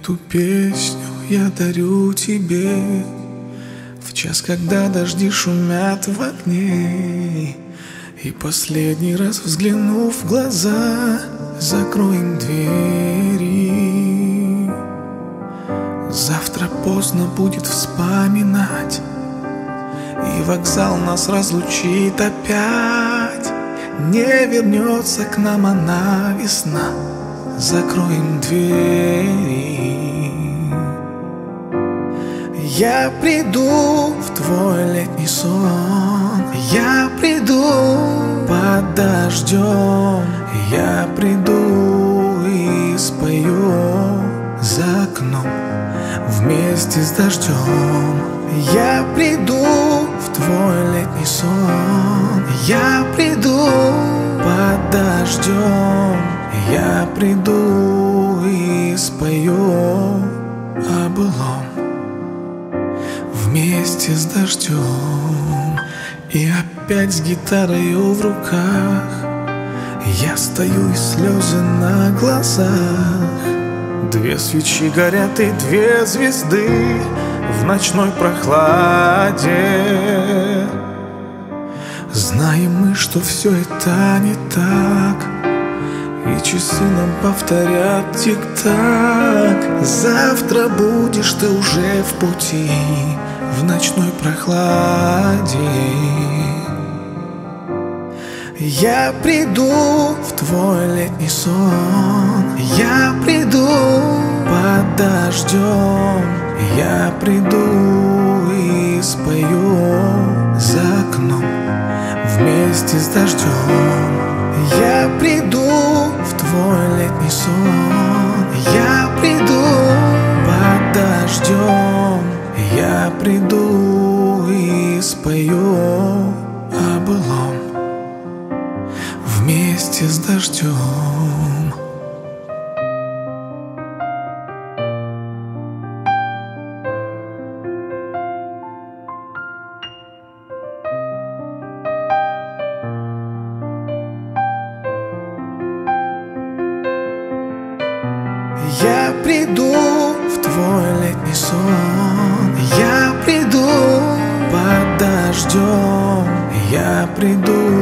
Эту песню я дарю тебе в час, когда дожди шумят в окне. И последний раз, взглянув в глаза, закроем двери. Завтра поздно будет вспоминать, и вокзал нас разлучит опять. Не вернется к нам она, весна. Закроем двери. Я приду в твой летний сон, я приду под дождем, я приду и спою за окном вместе с дождем. Я приду в твой летний сон, я приду под дождем, я приду и спою о былом вместе с дождем. И опять с гитарою в руках я стою, и слезы на глазах. Две свечи горят и две звезды в ночной прохладе. Знаем мы, что все это не так, и часы нам повторят тик-так. Завтра будешь ты уже в пути, в ночной прохладе. Я приду в твой летний сон, я приду под дождем, я приду и спою за окном вместе с дождем. Я приду в твой летний сон, я приду под дождем, я приду и спою о былом вместе с дождем. Я приду в твой летний сон, я приду под дождем, я приду